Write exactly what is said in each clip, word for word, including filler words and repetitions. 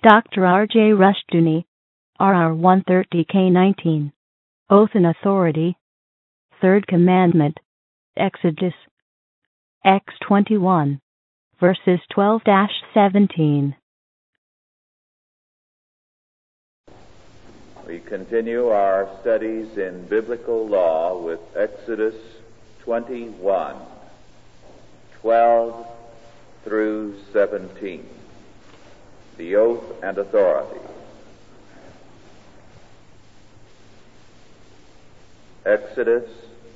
Doctor R J Rushdoony, R R one thirty K nineteen. Oath and Authority. Third Commandment. Exodus. X twenty-one. Verses twelve to seventeen. We continue our studies in biblical law with Exodus twenty-one, twelve through seventeen. The oath and authority. Exodus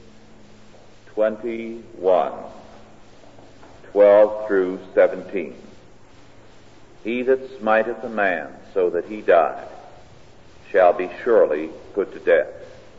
twenty-one, twelve through seventeen. He that smiteth a man so that he die shall be surely put to death.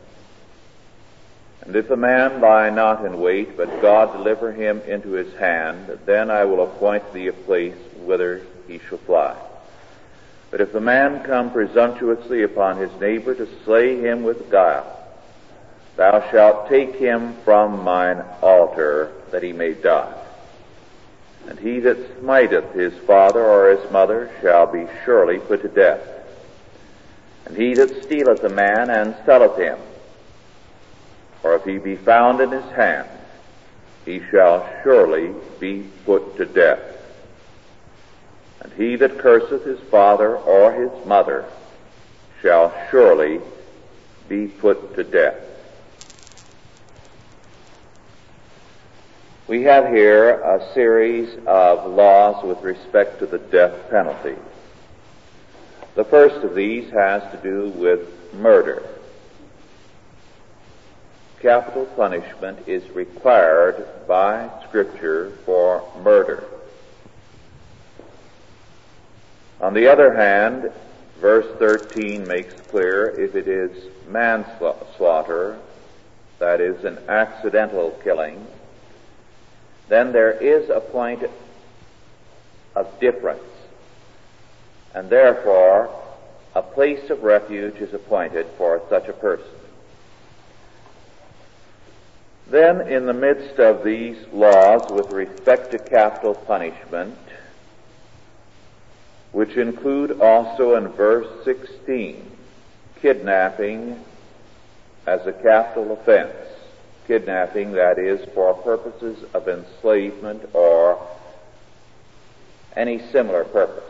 And if a man lie not in wait, but God deliver him into his hand, then I will appoint thee a place whither he shall fly. But if a man come presumptuously upon his neighbor to slay him with guile, thou shalt take him from mine altar, that he may die. And he that smiteth his father or his mother shall be surely put to death. And he that stealeth a man and selleth him, or if he be found in his hand, he shall surely be put to death. And he that curseth his father or his mother shall surely be put to death. We have here a series of laws with respect to the death penalty. The first of these has to do with murder. Capital punishment is required by Scripture for murder. On the other hand, verse thirteen makes clear if it is manslaughter, that is an accidental killing, then there is a point of difference, and therefore a place of refuge is appointed for such a person. Then, in the midst of these laws with respect to capital punishment, which include also in verse sixteen, kidnapping as a capital offense, kidnapping, that is, for purposes of enslavement or any similar purpose.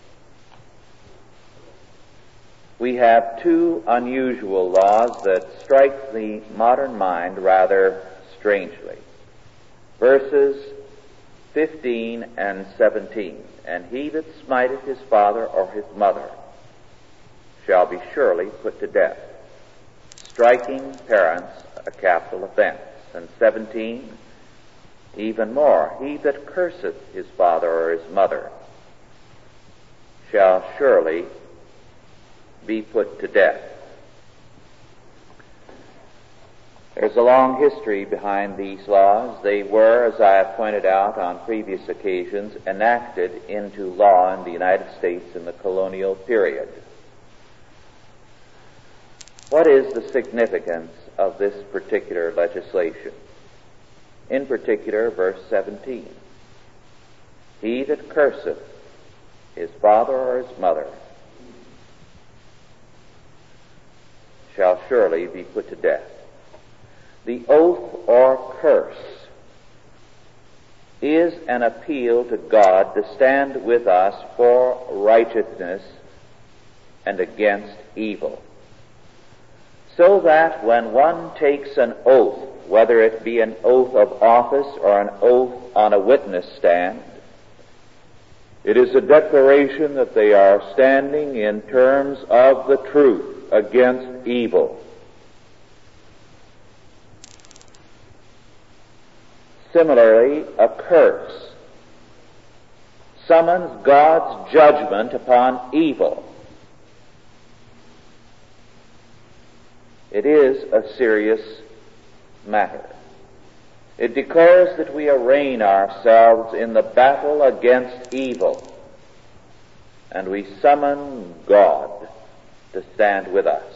We have two unusual laws that strike the modern mind rather strangely. Verses fifteen and seventeen. And he that smiteth his father or his mother shall be surely put to death. Striking parents a capital offense. And seventeen, even more, he that curseth his father or his mother shall surely be put to death. There's a long history behind these laws. They were, as I have pointed out on previous occasions, enacted into law in the United States in the colonial period. What is the significance of this particular legislation? In particular, verse seventeen. He that curseth his father or his mother shall surely be put to death. The oath or curse is an appeal to God to stand with us for righteousness and against evil. So that when one takes an oath, whether it be an oath of office or an oath on a witness stand, it is a declaration that they are standing in terms of the truth against evil. Similarly, a curse summons God's judgment upon evil. It is a serious matter. It declares that we arraign ourselves in the battle against evil, and we summon God to stand with us.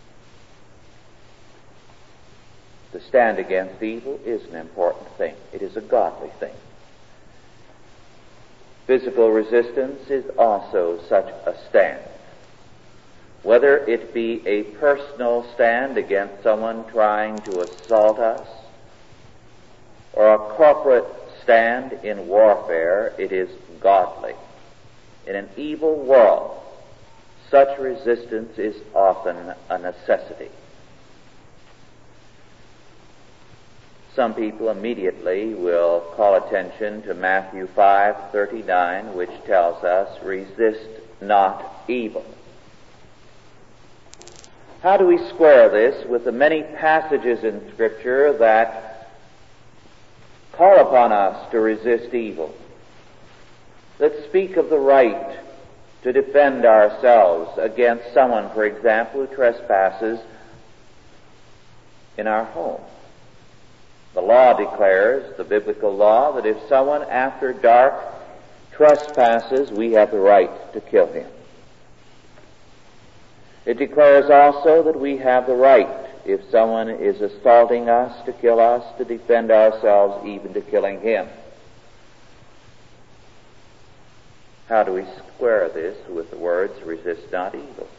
To stand against evil is an important thing. It is a godly thing. Physical resistance is also such a stand. Whether it be a personal stand against someone trying to assault us, or a corporate stand in warfare, it is godly. In an evil world, such resistance is often a necessity. Some people immediately will call attention to Matthew five thirty-nine, which tells us, resist not evil. How do we square this with the many passages in Scripture that call upon us to resist evil, that speak of the right to defend ourselves against someone, for example, who trespasses in our home? The law declares, the biblical law, that if someone after dark trespasses, we have the right to kill him. It declares also that we have the right, if someone is assaulting us, to kill us, to defend ourselves, even to killing him. How do we square this with the words, resist not evil?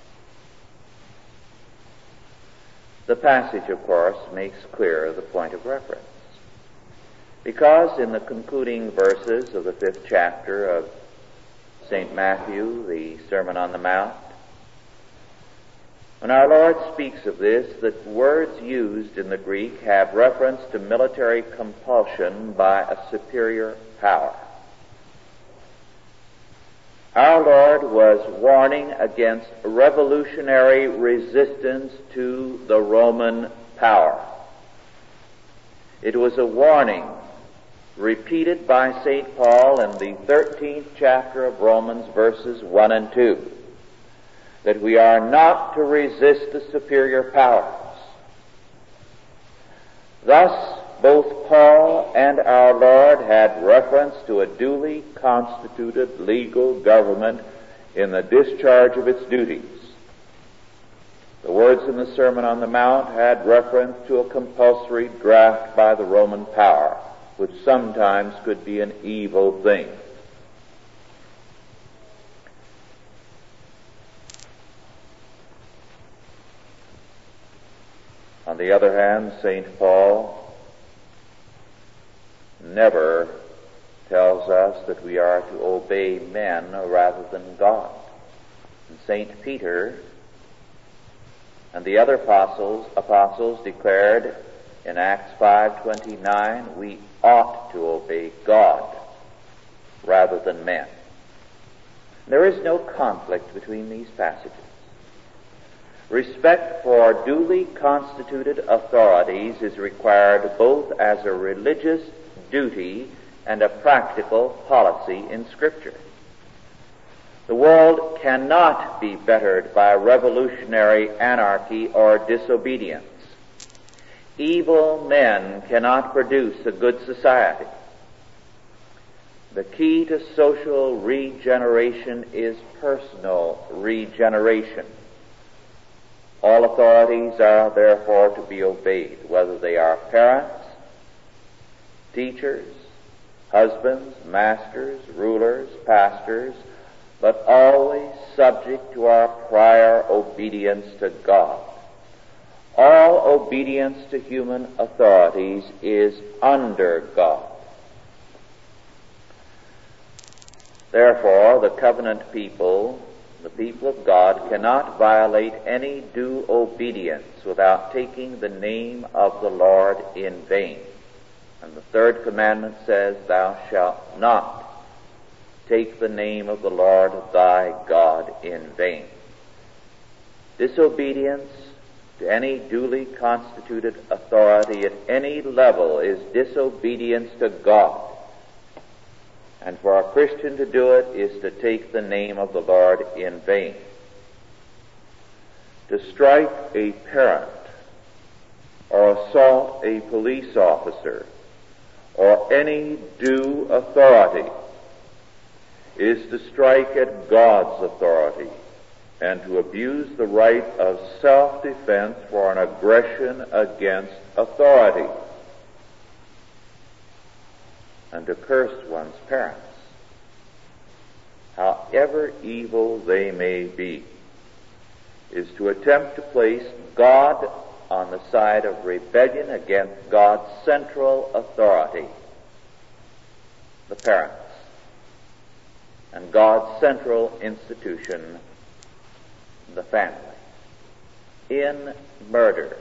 The passage, of course, makes clear the point of reference. Because in the concluding verses of the fifth chapter of Saint Matthew, the Sermon on the Mount, when our Lord speaks of this, the words used in the Greek have reference to military compulsion by a superior power. Our Lord was warning against revolutionary resistance to the Roman power. It was a warning repeated by Saint Paul in the thirteenth chapter of Romans, verses one and two, that we are not to resist the superior powers. Thus, both Paul and our Lord had reference to a duly constituted legal government in the discharge of its duties. The words in the Sermon on the Mount had reference to a compulsory draft by the Roman power, which sometimes could be an evil thing. On the other hand, Saint Paul never tells us that we are to obey men rather than God. And Saint Peter and the other apostles, apostles declared in Acts five twenty-nine, we ought to obey God rather than men. There is no conflict between these passages. Respect for duly constituted authorities is required both as a religious duty and a practical policy in Scripture. The world cannot be bettered by revolutionary anarchy or disobedience. Evil men cannot produce a good society. The key to social regeneration is personal regeneration. All authorities are therefore to be obeyed, whether they are parents, teachers, husbands, masters, rulers, pastors, but always subject to our prior obedience to God. All obedience to human authorities is under God. Therefore, the covenant people, the people of God, cannot violate any due obedience without taking the name of the Lord in vain. And the third commandment says, thou shalt not take the name of the Lord thy God in vain. Disobedience to any duly constituted authority at any level is disobedience to God. And for a Christian to do it is to take the name of the Lord in vain. To strike a parent or assault a police officer or any due authority is to strike at God's authority and to abuse the right of self-defense for an aggression against authority, and to curse one's parents however evil they may be, is to attempt to place God on the side of rebellion against God's central authority, the parents, and God's central institution, the family. In murder,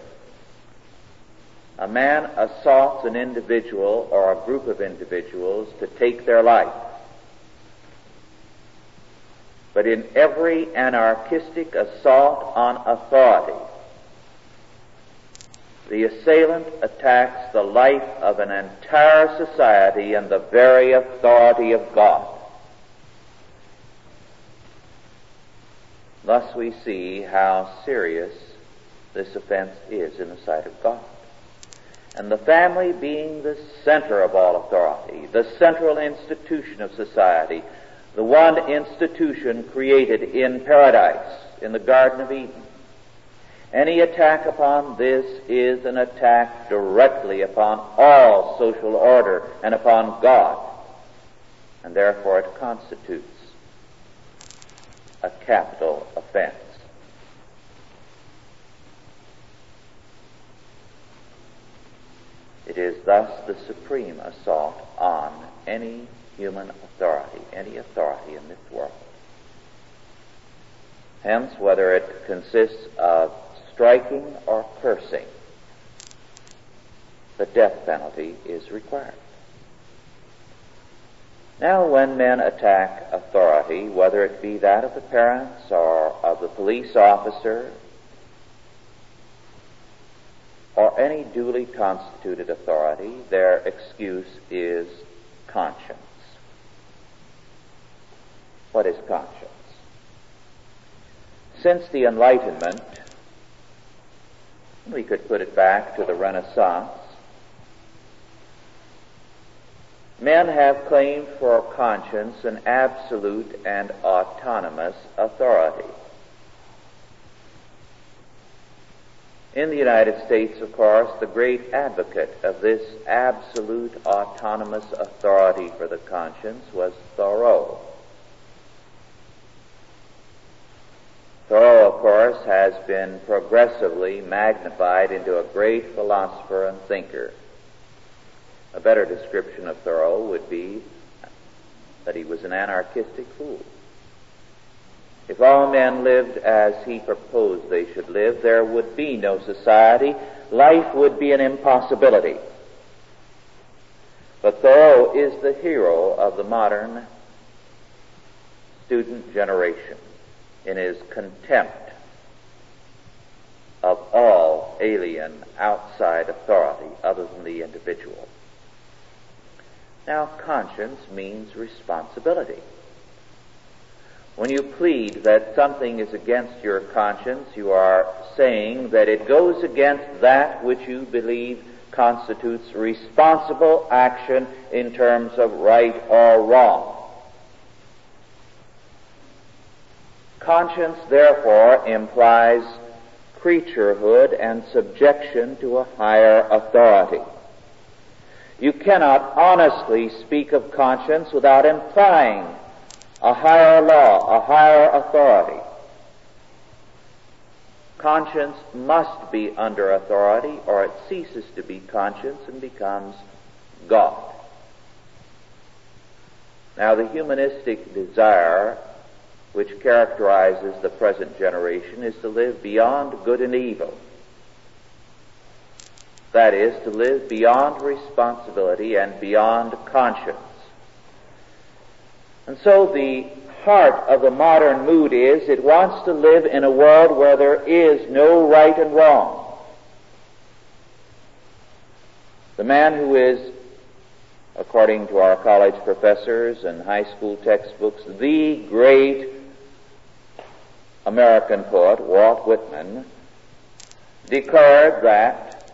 a man assaults an individual or a group of individuals to take their life. But in every anarchistic assault on authority, the assailant attacks the life of an entire society and the very authority of God. Thus we see how serious this offense is in the sight of God. And the family being the center of all authority, the central institution of society, the one institution created in paradise, in the Garden of Eden. Any attack upon this is an attack directly upon all social order and upon God, and therefore it constitutes a capital offense. It is thus the supreme assault on any human authority, any authority in this world. Hence, whether it consists of striking or cursing, the death penalty is required. Now, when men attack authority, whether it be that of the parents or of the police officer or any duly constituted authority, their excuse is conscience. What is conscience? Since the Enlightenment, we could put it back to the Renaissance, men have claimed for conscience an absolute and autonomous authority. In the United States, of course, the great advocate of this absolute autonomous authority for the conscience was Thoreau. Thoreau, of course, has been progressively magnified into a great philosopher and thinker. A better description of Thoreau would be that he was an anarchistic fool. If all men lived as he proposed they should live, there would be no society. Life would be an impossibility. But Thoreau is the hero of the modern student generation in his contempt of all alien outside authority other than the individual. Now, conscience means responsibility. When you plead that something is against your conscience, you are saying that it goes against that which you believe constitutes responsible action in terms of right or wrong. Conscience, therefore, implies creaturehood and subjection to a higher authority. You cannot honestly speak of conscience without implying a higher law, a higher authority. Conscience must be under authority, or it ceases to be conscience and becomes God. Now, the humanistic desire which characterizes the present generation is to live beyond good and evil. That is, to live beyond responsibility and beyond conscience. And so the heart of the modern mood is it wants to live in a world where there is no right and wrong. The man who is, according to our college professors and high school textbooks, the great American poet, Walt Whitman, declared that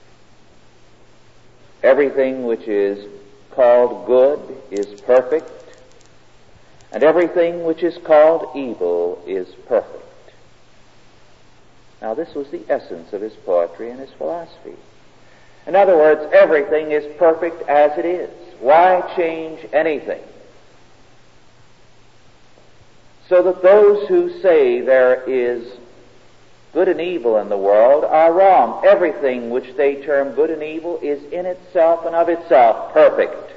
everything which is called good is perfect, and everything which is called evil is perfect. Now, this was the essence of his poetry and his philosophy. In other words, everything is perfect as it is. Why change anything? So that those who say there is good and evil in the world are wrong. Everything which they term good and evil is in itself and of itself perfect.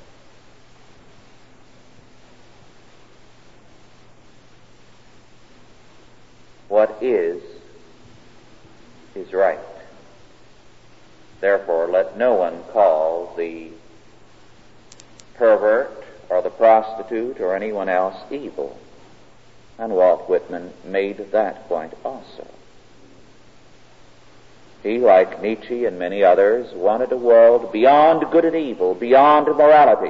What is, is right. Therefore, let no one call the pervert or the prostitute or anyone else evil. And Walt Whitman made that point also. He, like Nietzsche and many others, wanted a world beyond good and evil, beyond morality.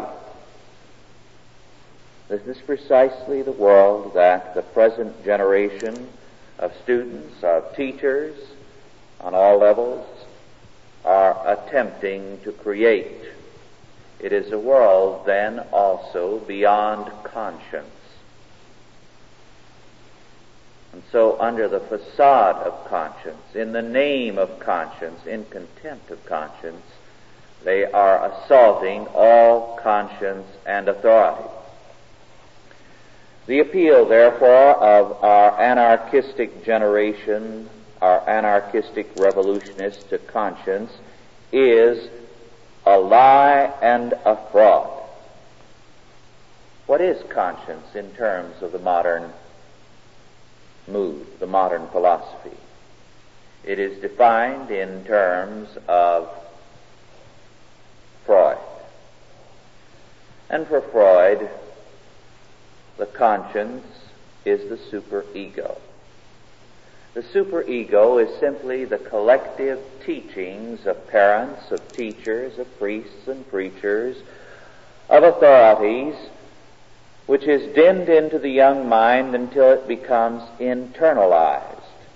This is precisely the world that the present generation of students, of teachers, on all levels, are attempting to create. It is a world, then, also beyond conscience. And so, under the facade of conscience, in the name of conscience, in contempt of conscience, they are assaulting all conscience and authority. The appeal, therefore, of our anarchistic generation, our anarchistic revolutionists to conscience, is a lie and a fraud. What is conscience in terms of the modern mood, the modern philosophy? It is defined in terms of Freud. And for Freud, the conscience is the superego. The superego is simply the collective teachings of parents, of teachers, of priests and preachers, of authorities, which is dinned into the young mind until it becomes internalized.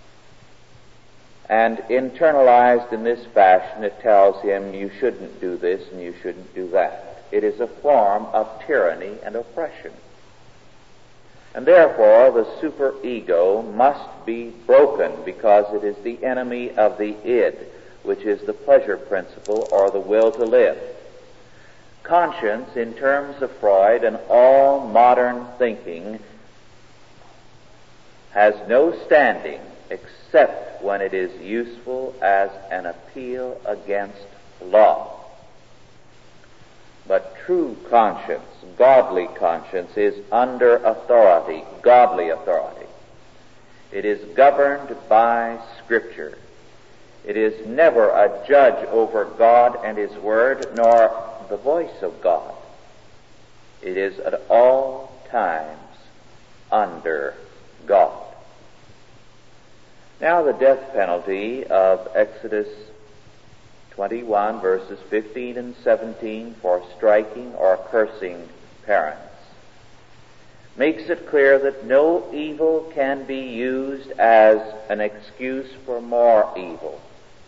And internalized in this fashion, it tells him, you shouldn't do this and you shouldn't do that. It is a form of tyranny and oppression. And therefore, the superego must be broken because it is the enemy of the id, which is the pleasure principle or the will to live. Conscience, in terms of Freud and all modern thinking, has no standing except when it is useful as an appeal against law. But true conscience, godly conscience, is under authority, godly authority. It is governed by Scripture. It is never a judge over God and His Word, nor the voice of God. It is at all times under God. Now the death penalty of Exodus twenty-one, verses fifteen and seventeen, for striking or cursing parents, makes it clear that no evil can be used as an excuse for more evil.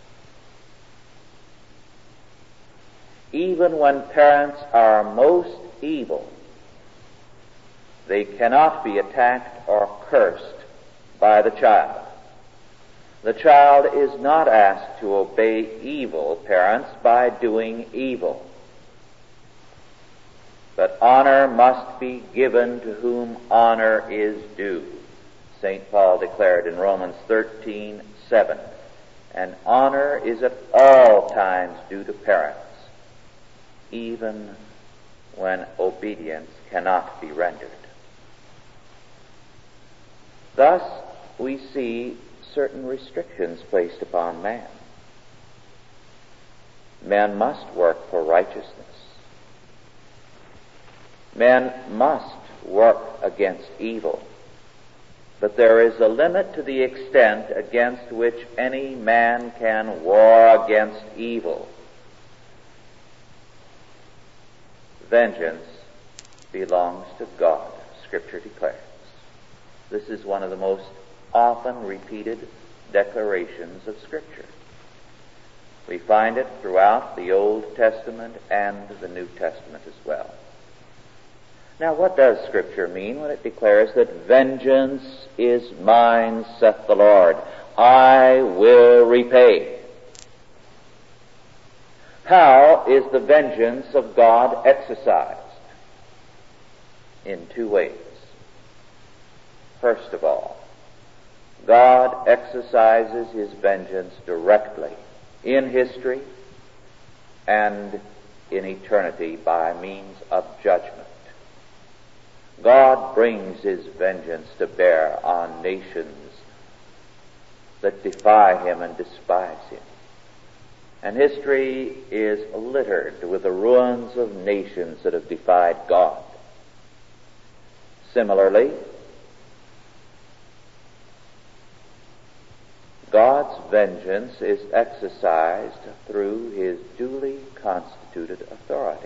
Even when parents are most evil, they cannot be attacked or cursed by the child. The child is not asked to obey evil parents by doing evil. But honor must be given to whom honor is due. Saint Paul declared in Romans thirteen seven, and honor is at all times due to parents, even when obedience cannot be rendered. Thus, we see certain restrictions placed upon man. Men must work for righteousness. Men must work against evil. But there is a limit to the extent against which any man can war against evil. Vengeance belongs to God, Scripture declares. This is one of the most often repeated declarations of Scripture. We find it throughout the Old Testament and the New Testament as well. Now, what does Scripture mean when it declares that vengeance is mine, saith the Lord, I will repay? How is the vengeance of God exercised? In two ways. First of all, God exercises his vengeance directly in history and in eternity by means of judgment. God brings his vengeance to bear on nations that defy him and despise him. And history is littered with the ruins of nations that have defied God. Similarly, God's vengeance is exercised through his duly constituted authorities.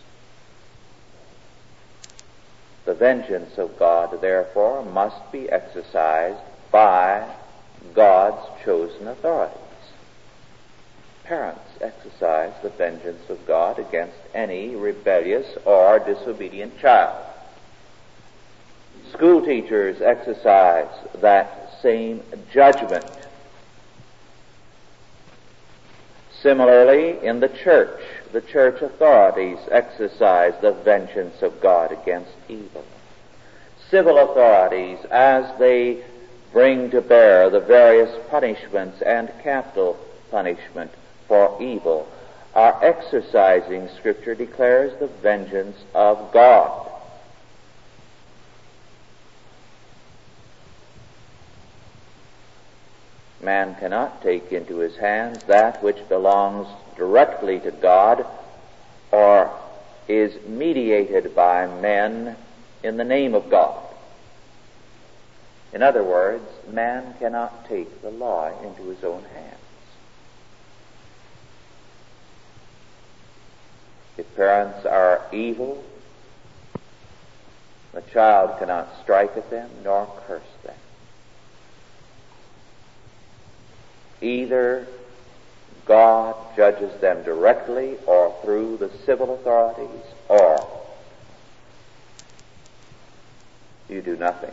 The vengeance of God, therefore, must be exercised by God's chosen authorities. Parents exercise the vengeance of God against any rebellious or disobedient child. School teachers exercise that same judgment. Similarly, in the church, the church authorities exercise the vengeance of God against evil. Civil authorities, as they bring to bear the various punishments and capital punishment for evil, are exercising, Scripture declares, the vengeance of God. Man cannot take into his hands that which belongs directly to God or is mediated by men in the name of God. In other words, man cannot take the law into his own hands. If parents are evil, the child cannot strike at them nor curse them. Either God judges them directly or through the civil authorities, or you do nothing.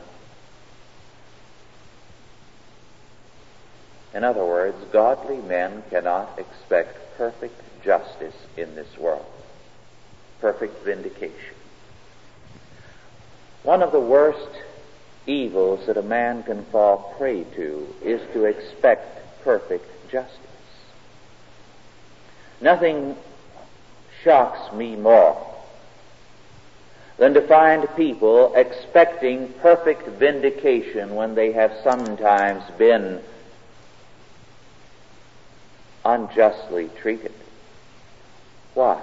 In other words, godly men cannot expect perfect justice in this world, perfect vindication. One of the worst evils that a man can fall prey to is to expect perfect justice. Nothing shocks me more than to find people expecting perfect vindication when they have sometimes been unjustly treated. Why?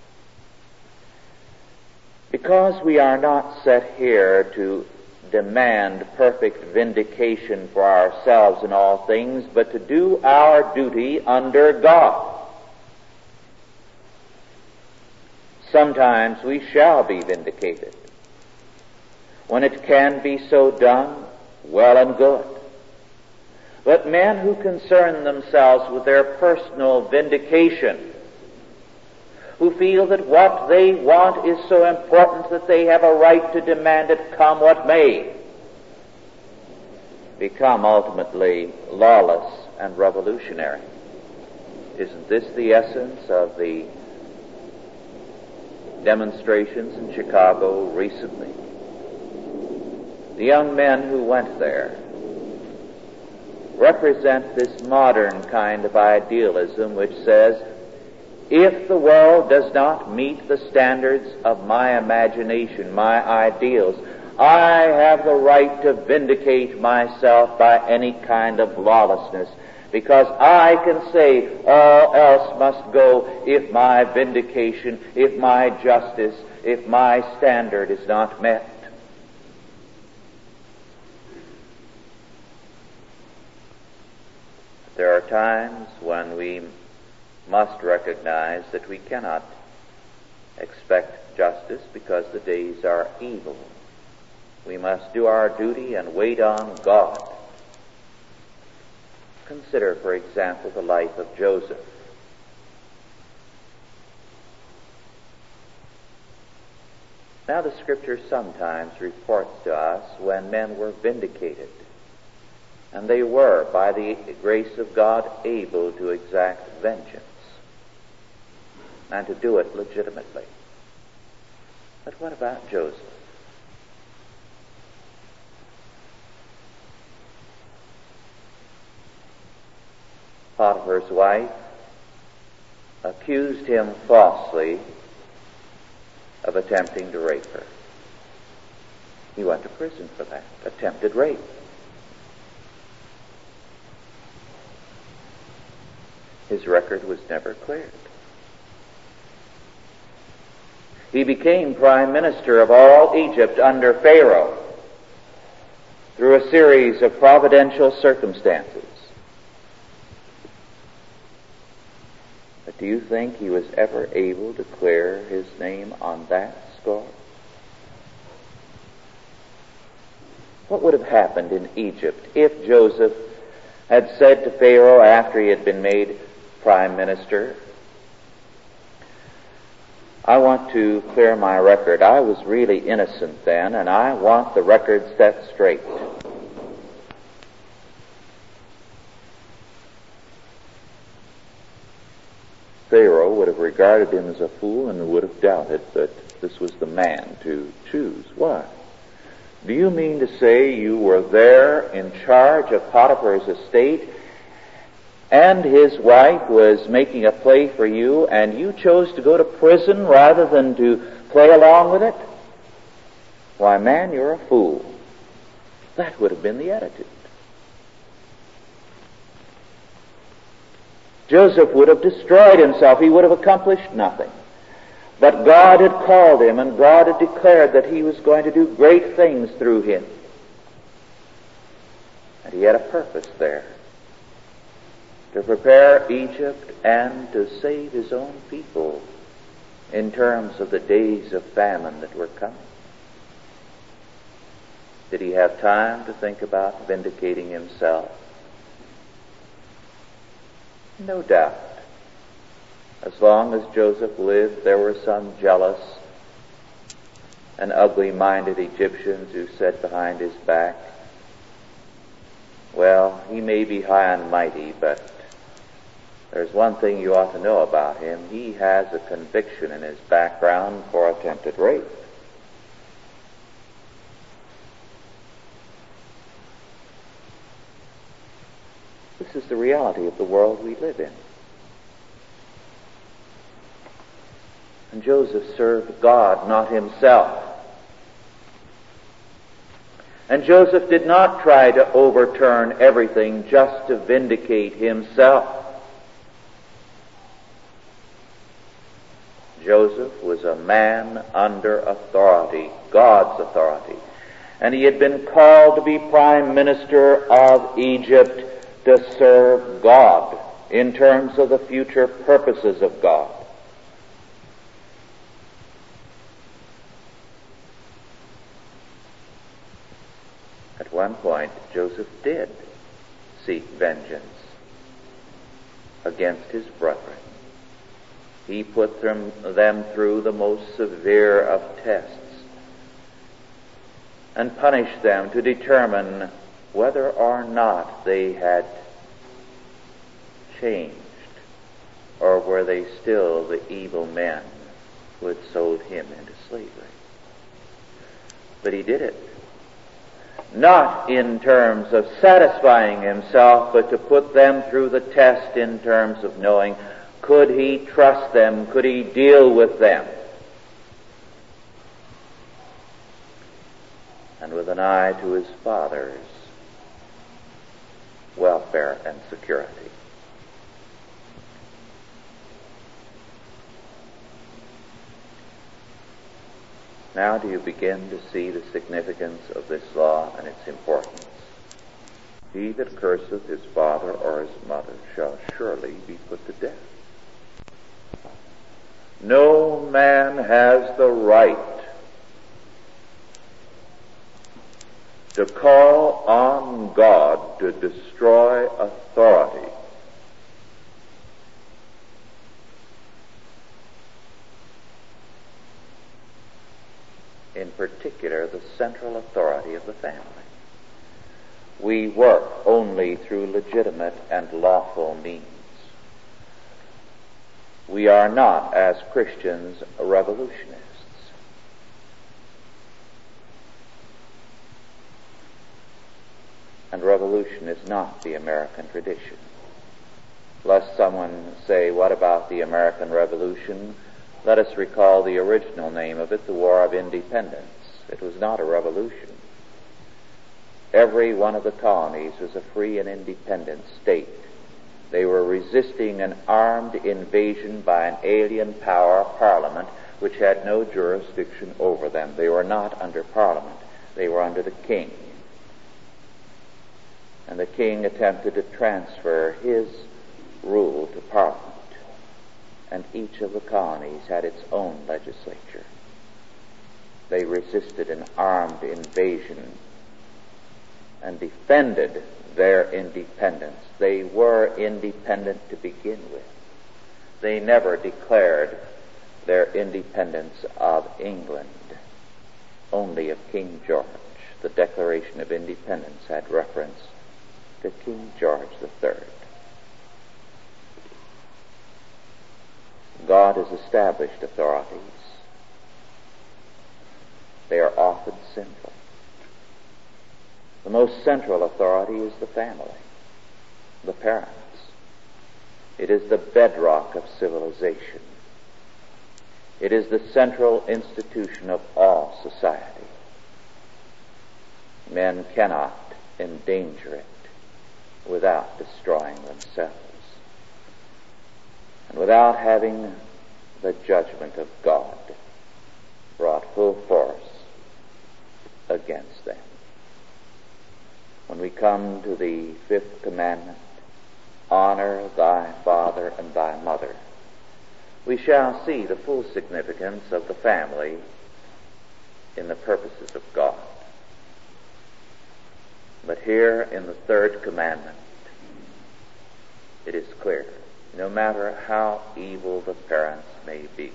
Because we are not set here to demand perfect vindication for ourselves in all things, but to do our duty under God. Sometimes we shall be vindicated. When it can be so done, well and good. But men who concern themselves with their personal vindication, who feel that what they want is so important that they have a right to demand it come what may, become ultimately lawless and revolutionary. Isn't this the essence of the demonstrations in Chicago recently? The young men who went there represent this modern kind of idealism which says, if the world does not meet the standards of my imagination, my ideals, I have the right to vindicate myself by any kind of lawlessness, because I can say all else must go if my vindication, if my justice, if my standard is not met. There are times when we must recognize that we cannot expect justice because the days are evil. We must do our duty and wait on God. Consider, for example, the life of Joseph. Now, the Scripture sometimes reports to us when men were vindicated, and they were, by the grace of God, able to exact vengeance and to do it legitimately. But what about Joseph? Potiphar's wife accused him falsely of attempting to rape her. He went to prison for that, attempted rape. His record was never cleared. He became prime minister of all Egypt under Pharaoh through a series of providential circumstances. But do you think he was ever able to clear his name on that score? What would have happened in Egypt if Joseph had said to Pharaoh after he had been made prime minister, I want to clear my record. I was really innocent then, and I want the record set straight. Pharaoh would have regarded him as a fool and would have doubted that this was the man to choose. Why? Do you mean to say you were there in charge of Potiphar's estate and his wife was making a play for you and you chose to go to prison rather than to play along with it? Why, man, you're a fool. That would have been the attitude. Joseph would have destroyed himself. He would have accomplished nothing. But God had called him, and God had declared that he was going to do great things through him. And he had a purpose there, to prepare Egypt and to save his own people in terms of the days of famine that were coming. Did he have time to think about vindicating himself? No doubt. As long as Joseph lived, there were some jealous and ugly-minded Egyptians who said behind his back, well, he may be high and mighty, but there's one thing you ought to know about him. He has a conviction in his background for attempted rape. This is the reality of the world we live in. And Joseph served God, not himself. And Joseph did not try to overturn everything just to vindicate himself. Joseph was a man under authority, God's authority. And he had been called to be prime minister of Egypt to serve God in terms of the future purposes of God. At one point, Joseph did seek vengeance against his brethren. He put them, them through the most severe of tests and punished them to determine whether or not they had changed, or were they still the evil men who had sold him into slavery. But he did it, not in terms of satisfying himself, but to put them through the test in terms of knowing, could he trust them? Could he deal with them? And with an eye to his father's welfare and security. Now do you begin to see the significance of this law and its importance? He that curseth his father or his mother shall surely be put to death. No man has the right to call on God to destroy authority. In particular, the central authority of the family. We work only through legitimate and lawful means. We are not, as Christians, revolutionists. And revolution is not the American tradition. Lest someone say, what about the American Revolution? Let us recall the original name of it, the War of Independence. It was not a revolution. Every one of the colonies was a free and independent state. They were resisting an armed invasion by an alien power, Parliament, which had no jurisdiction over them. They were not under Parliament. They were under the king. And the king attempted to transfer his rule to Parliament. And each of the colonies had its own legislature. They resisted an armed invasion and defended their independence. They were independent to begin with. They never declared their independence of England, only of King George. The Declaration of Independence had reference to King George the Third. God has established authorities. They are often sinful. The most central authority is the family, the parents. It is the bedrock of civilization. It is the central institution of all society. Men cannot endanger it without destroying themselves and without having the judgment of God brought full force against them. When we come to the fifth commandment, honor thy father and thy mother, we shall see the full significance of the family in the purposes of God. But here in the third commandment, it is clear, no matter how evil the parents may be,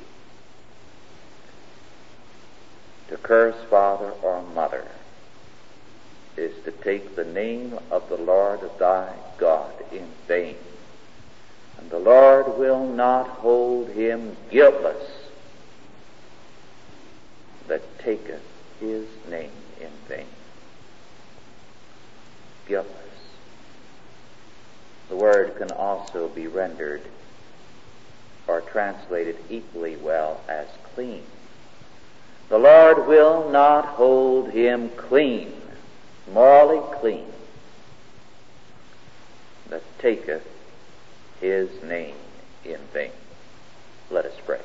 to curse father or mother is to take the name of the Lord thy God in vain. And the Lord will not hold him guiltless that taketh his name in vain. Guiltless. The word can also be rendered or translated equally well as clean. The Lord will not hold him clean, morally clean, that taketh his name in vain. Let us pray.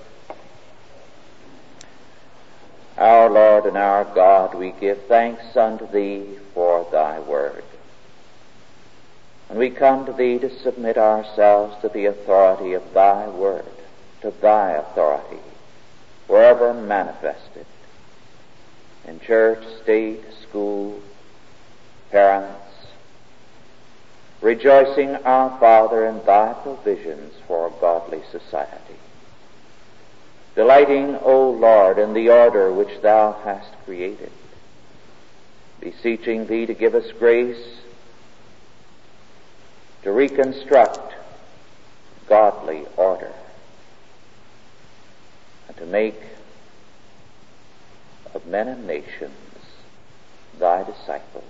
Our Lord and our God, we give thanks unto thee for thy word. And we come to thee to submit ourselves to the authority of thy word, to thy authority, wherever manifested, in church, state, school, parents, rejoicing, our Father, in thy provisions for a godly society, delighting, O Lord, in the order which thou hast created, beseeching thee to give us grace to reconstruct godly order and to make of men and nations thy disciples,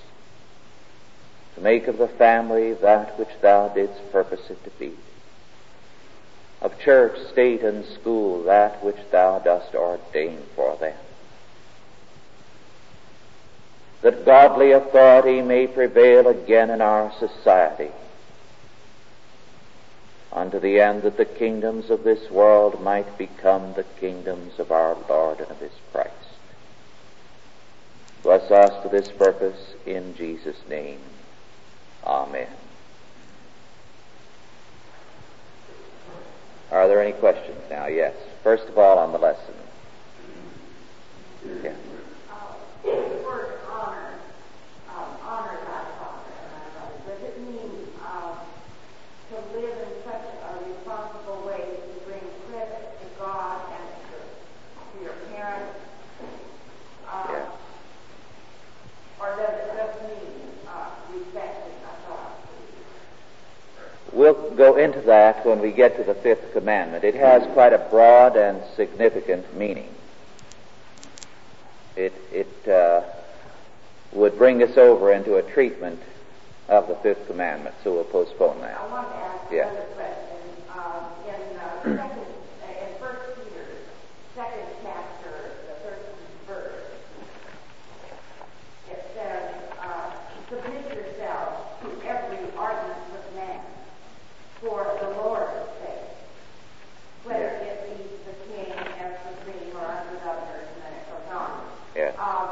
to make of the family that which thou didst purpose it to be, of church, state, and school that which thou dost ordain for them, that godly authority may prevail again in our society, unto the end that the kingdoms of this world might become the kingdoms of our Lord and of his Christ. Bless us to this purpose in Jesus' name. Amen. Are there any questions now? Yes. First of all, on the lesson. Yeah. Uh, the word honor, um, honor thy father and thy mother. Does it mean um, to live in such a responsible way to bring credit to God and to, to your parents? Uh, yeah. Or does it just mean uh, respecting authority? We'll go into that when we get to the fifth commandment. It has quite a broad and significant meaning. It, it uh, would bring us over into a treatment of the fifth commandment, so we'll postpone that. I want to ask Yeah. another question. Um, in uh, second, uh, in First Peter, second chapter, the thirteenth verse, it says, uh, "Submit yourselves to every ordinance of man, for the Lord's sake, whether it be the king as supreme or under governors," and then it goes on. Yes. Um,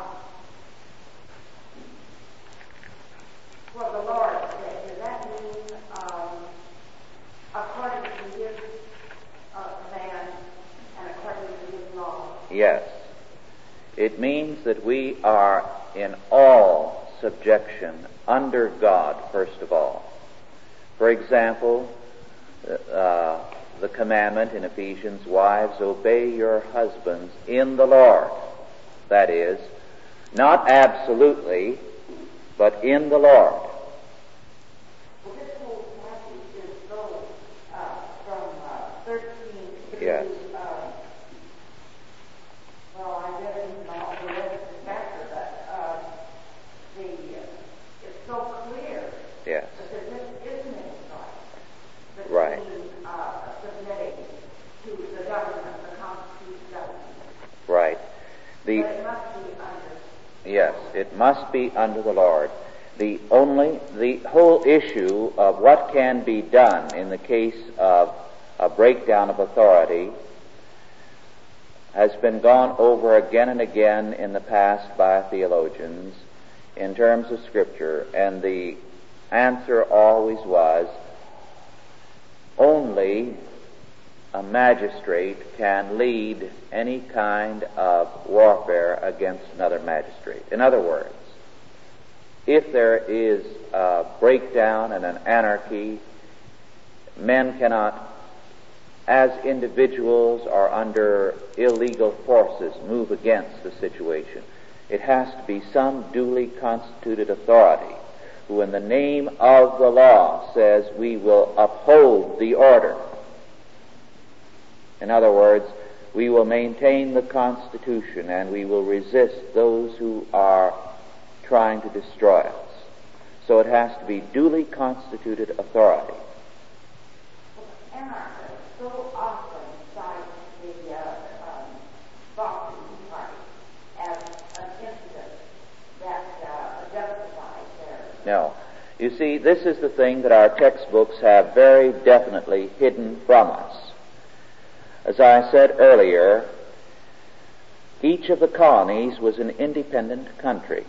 for the Lord's sake, does that mean um, according to his uh, command and according to his law? Yes. It means that we are in all subjection under God, first of all. For example, uh, the commandment in Ephesians, "Wives, obey your husbands in the Lord." That is, not absolutely, but in the Lord. Well, this whole passage is so uh, from uh, thirteen to, Yes. uh, well, I read it in all the rest of the chapter, but uh, the, uh, it's so clear Yes. that this isn't any choice between Right. uh, submitting to the government, the constituted government. Right. The But it must be under. Yes, it must be under the Lord. The only, the whole issue of what can be done in the case of a breakdown of authority has been gone over again and again in the past by theologians in terms of Scripture, and the answer always was, only a magistrate can lead any kind of warfare against another magistrate. In other words, if there is a breakdown and an anarchy, men cannot, as individuals or under illegal forces, move against the situation. It has to be some duly constituted authority who, in the name of the law, says we will uphold the order. In other words, we will maintain the Constitution and we will resist those who are trying to destroy us. So it has to be duly constituted authority. Anarchists so often cite the uh, um, Boston Tea Party as an incident that uh, justifies their... No. You see, this is the thing that our textbooks have very definitely hidden from us. As I said earlier, each of the colonies was an independent country.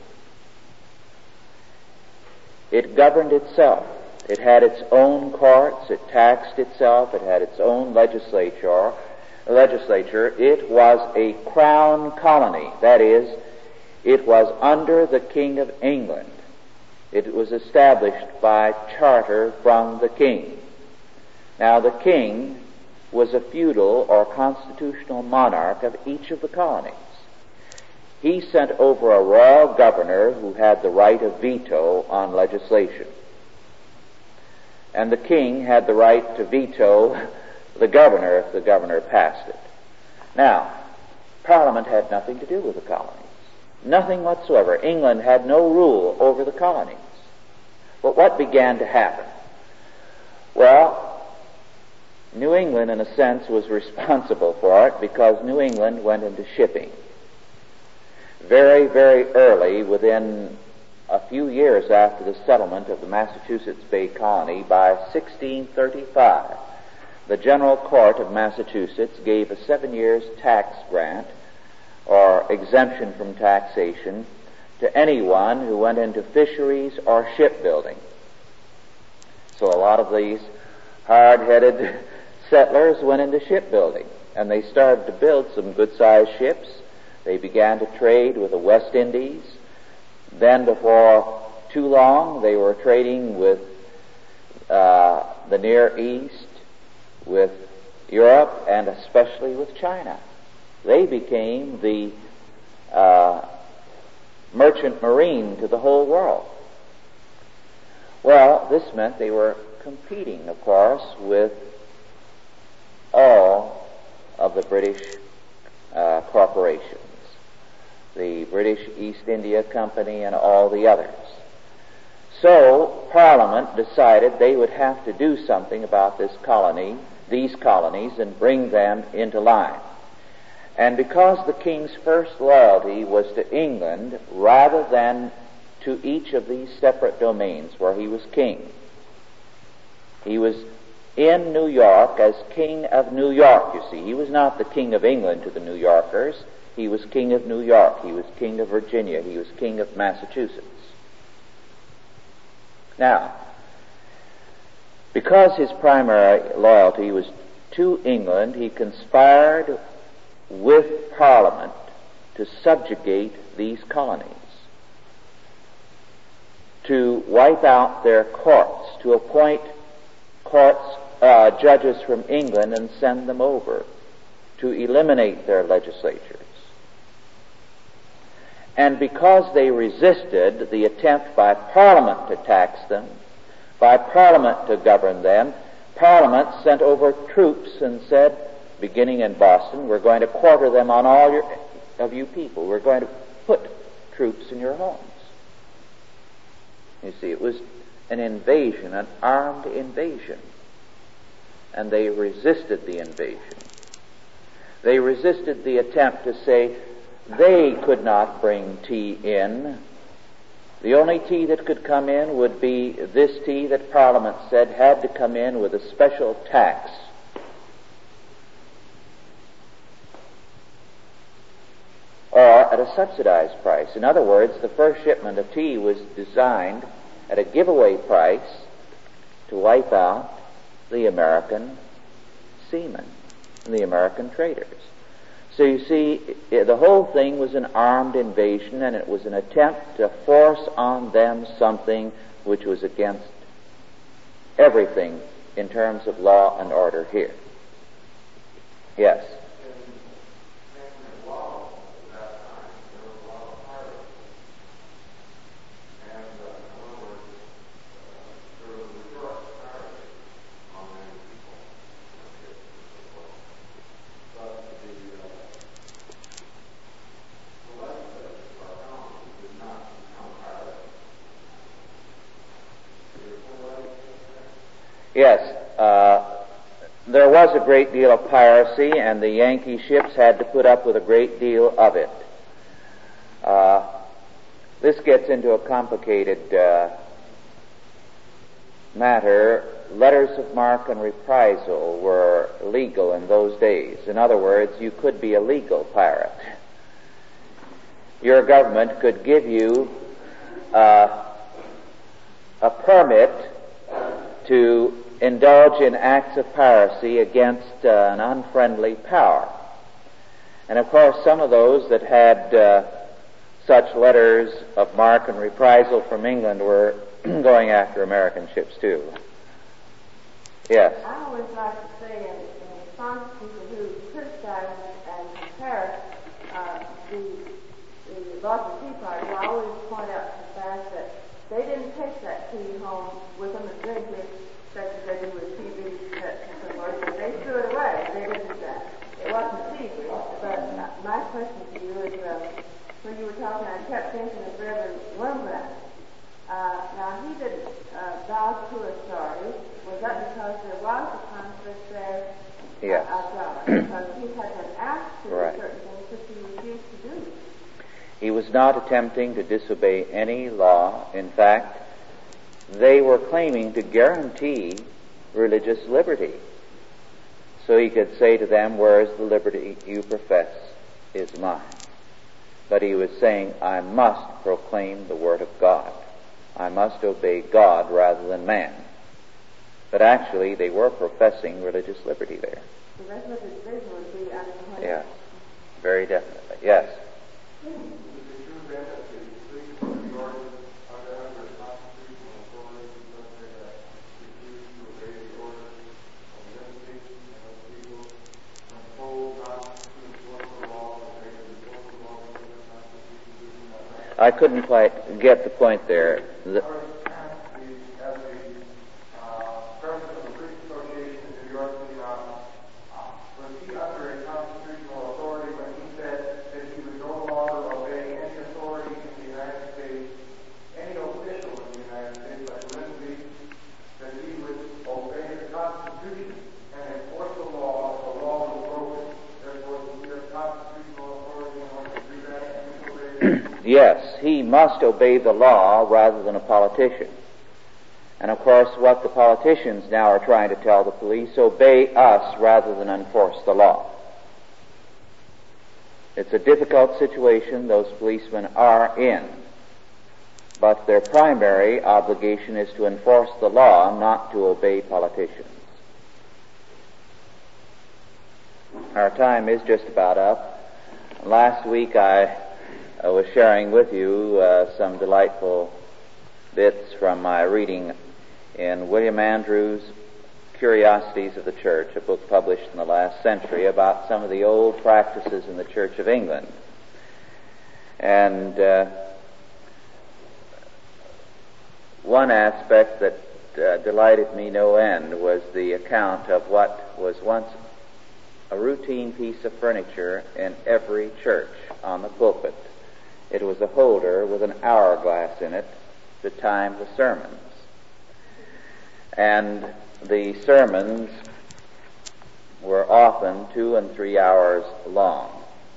It governed itself. It had its own courts. It taxed itself. It had its own legislature. Legislature. It was a crown colony. That is, it was under the King of England. It was established by charter from the king. Now, the king was a feudal or constitutional monarch of each of the colonies. He sent over a royal governor who had the right of veto on legislation. And the king had the right to veto the governor if the governor passed it. Now, Parliament had nothing to do with the colonies. Nothing whatsoever. England had no rule over the colonies. But what began to happen? Well, New England, in a sense, was responsible for it because New England went into shipping. Very, very early, within a few years after the settlement of the Massachusetts Bay Colony, by sixteen thirty-five, the General Court of Massachusetts gave a seven years tax grant or exemption from taxation to anyone who went into fisheries or shipbuilding. So a lot of these hard-headed settlers went into shipbuilding, and they started to build some good-sized ships. They began to trade with the West Indies. Then, before too long, they were trading with uh, the Near East, with Europe, and especially with China. They became the uh, merchant marine to the whole world. Well, this meant they were competing, of course, with all of the British uh, corporations, the British East India Company and all the others. So Parliament decided they would have to do something about this colony, these colonies, and bring them into line. And because the king's first loyalty was to England rather than to each of these separate domains where he was king, he was in New York as king of New York, you see. He was not the king of England to the New Yorkers. He was king of New York. He was king of Virginia. He was king of Massachusetts. Now, because his primary loyalty was to England, he conspired with Parliament to subjugate these colonies, to wipe out their courts, to appoint courts, uh, judges from England and send them over, to eliminate their legislatures. And because they resisted the attempt by Parliament to tax them, by Parliament to govern them, Parliament sent over troops and said, beginning in Boston, we're going to quarter them on all your, of you people. We're going to put troops in your homes. You see, it was an invasion, an armed invasion. And they resisted the invasion. They resisted the attempt to say they could not bring tea in. The only tea that could come in would be this tea that Parliament said had to come in with a special tax. Or at a subsidized price. In other words, the first shipment of tea was designed at a giveaway price to wipe out the American seamen and the American traders. So you see, the whole thing was an armed invasion, and it was an attempt to force on them something which was against everything in terms of law and order here. Yes? Yes, uh, there was a great deal of piracy, and the Yankee ships had to put up with a great deal of it. Uh, this gets into a complicated uh, matter. Letters of marque and reprisal were legal in those days. In other words, you could be a legal pirate. Your government could give you uh, a permit to indulge in acts of piracy against uh, an unfriendly power. And of course, some of those that had uh, such letters of marque and reprisal from England were going after American ships too. Yes? I always like to say, in, in response to people who criticize and compare uh, the, the Boston Tea Party, I always point out the fact that they didn't take that tea home with them and drink it, such as they do with T V sets and so forth. They threw it away. They didn't. Uh, it wasn't secret. But my question to you is, uh, when you were talking, I kept thinking of Reverend Wurmbrand. Uh, now he didn't uh, vouch to authority. Was that because there was a conflict there? Yes. I, I doubt it. Because he had been asked to do right. certain things which he refused to do. He was not attempting to disobey any law. In fact, they were claiming to guarantee religious liberty. So he could say to them, where is the liberty you profess is mine. But he was saying, I must proclaim the Word of God. I must obey God rather than man. But actually, they were professing religious liberty there. The rest of his vision would be unclear. Yes, very definitely. Yes. I couldn't quite get the point there. The, Yes, he must obey the law rather than a politician. And of course, what the politicians now are trying to tell the police, obey us rather than enforce the law. It's a difficult situation those policemen are in, but their primary obligation is to enforce the law, not to obey politicians. Our time is just about up. Last week I, I was sharing with you uh, some delightful bits from my reading in William Andrews' Curiosities of the Church, a book published in the last century about some of the old practices in the Church of England. And uh, one aspect that uh, delighted me no end was the account of what was once a routine piece of furniture in every church on the pulpit. It was a holder with an hourglass in it to time the sermons. And the sermons were often two and three hours long.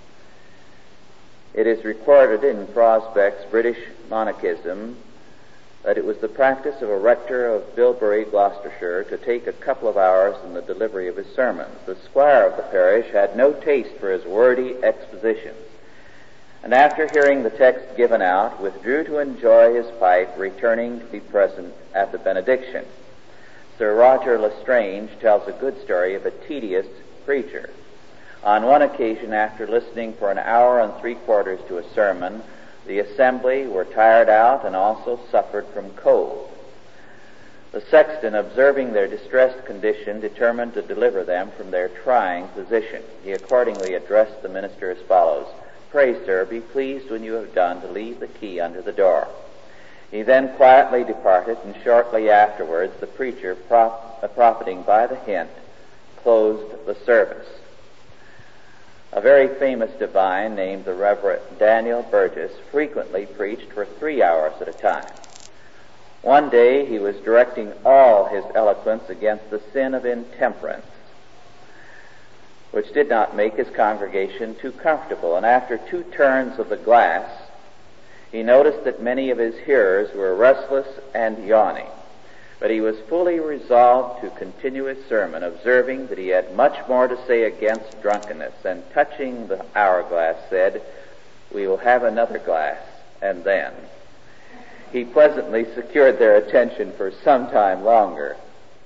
It is recorded in Frosbeck's British Monarchism that it was the practice of a rector of Bilbury, Gloucestershire, to take a couple of hours in the delivery of his sermons. The squire of the parish had no taste for his wordy expositions, and after hearing the text given out, withdrew to enjoy his pipe, returning to be present at the benediction. Sir Roger Lestrange tells a good story of a tedious preacher. On one occasion, after listening for an hour and three quarters to a sermon, the assembly were tired out and also suffered from cold. The sexton, observing their distressed condition, determined to deliver them from their trying position. He accordingly addressed the minister as follows: "Pray, sir, be pleased when you have done to leave the key under the door." He then quietly departed, and shortly afterwards the preacher, prop, uh, profiting by the hint, closed the service. A very famous divine named the Reverend Daniel Burgess frequently preached for three hours at a time. One day he was directing all his eloquence against the sin of intemperance, which did not make his congregation too comfortable, and after two turns of the glass, he noticed that many of his hearers were restless and yawning. But he was fully resolved to continue his sermon, observing that he had much more to say against drunkenness, and touching the hourglass said, "We will have another glass, and then." He pleasantly secured their attention for some time longer.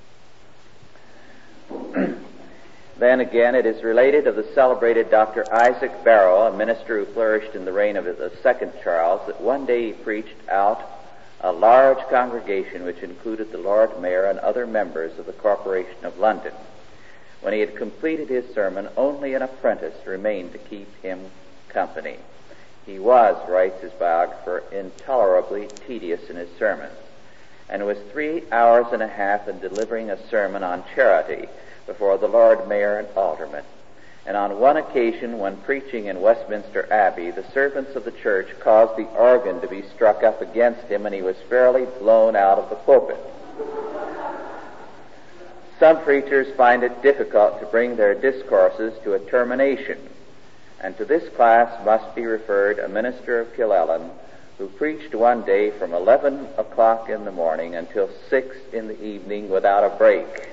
Then again, it is related of the celebrated Doctor Isaac Barrow, a minister who flourished in the reign of the second Charles, that one day he preached out a large congregation which included the Lord Mayor and other members of the Corporation of London. When he had completed his sermon, only an apprentice remained to keep him company. He was, writes his biographer, intolerably tedious in his sermons, and was three hours and a half in delivering a sermon on charity before the Lord Mayor and aldermen. And on one occasion, when preaching in Westminster Abbey, the servants of the church caused the organ to be struck up against him, and he was fairly blown out of the pulpit. Some preachers find it difficult to bring their discourses to a termination, and to this class must be referred a minister of Killellan who preached one day from eleven o'clock in the morning until six in the evening without a break.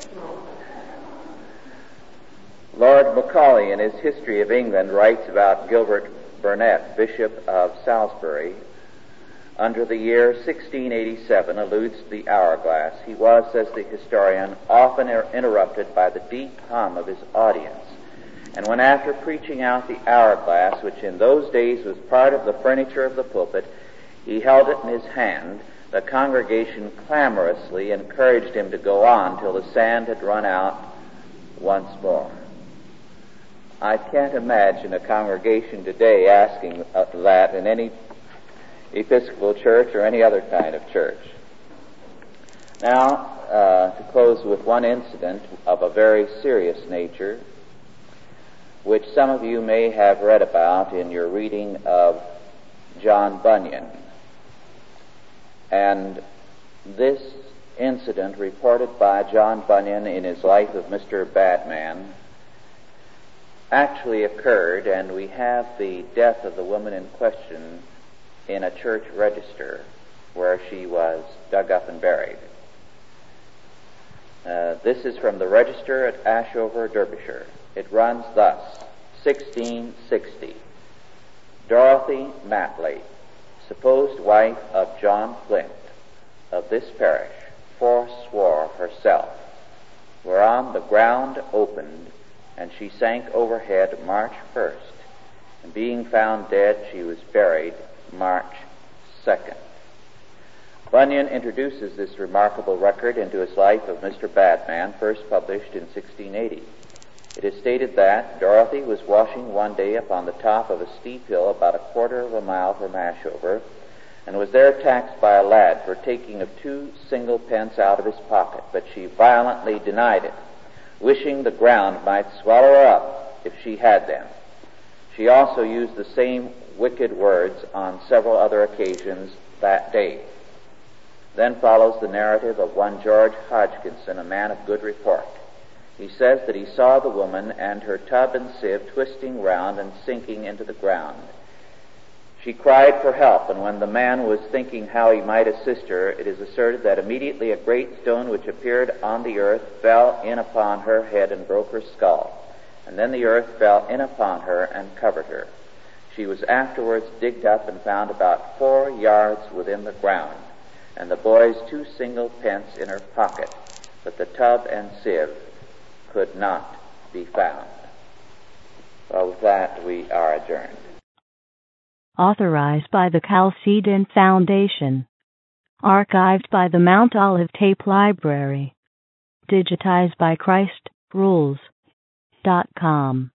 Lord Macaulay, in his History of England, writes about Gilbert Burnet, Bishop of Salisbury, under the year sixteen eighty-seven, alludes to the hourglass. He was, says the historian, often er- interrupted by the deep hum of his audience. And when after preaching out the hourglass, which in those days was part of the furniture of the pulpit, he held it in his hand, the congregation clamorously encouraged him to go on till the sand had run out once more. I can't imagine a congregation today asking uh, that in any Episcopal church or any other kind of church. Now, uh, to close with one incident of a very serious nature, which some of you may have read about in your reading of John Bunyan. And this incident, reported by John Bunyan in his Life of Mister Badman, actually occurred, and we have the death of the woman in question in a church register where she was dug up and buried. Uh, this is from the register at Ashover, Derbyshire. It runs thus: sixteen sixty. Dorothy Matley, supposed wife of John Flint, of this parish, forswore herself, whereon the ground opened, and she sank overhead March first, and being found dead, she was buried March second. Bunyan introduces this remarkable record into his life of Mister Badman, first published in sixteen eighty. It is stated that Dorothy was washing one day upon the top of a steep hill about a quarter of a mile from Ashover, and was there taxed by a lad for taking of two single pence out of his pocket, but she violently denied it, wishing the ground might swallow her up if she had them. She also used the same wicked words on several other occasions that day. Then follows the narrative of one George Hodgkinson, a man of good report. He says that he saw the woman and her tub and sieve twisting round and sinking into the ground. She cried for help, and when the man was thinking how he might assist her, it is asserted that immediately a great stone which appeared on the earth fell in upon her head and broke her skull, and then the earth fell in upon her and covered her. She was afterwards digged up and found about four yards within the ground, and the boy's two single pence in her pocket, but the tub and sieve could not be found. Well, with that, we are adjourned. Authorized by the Chalcedon Foundation. Archived by the Mount Olive Tape Library. Digitized by Christ Rules dot com.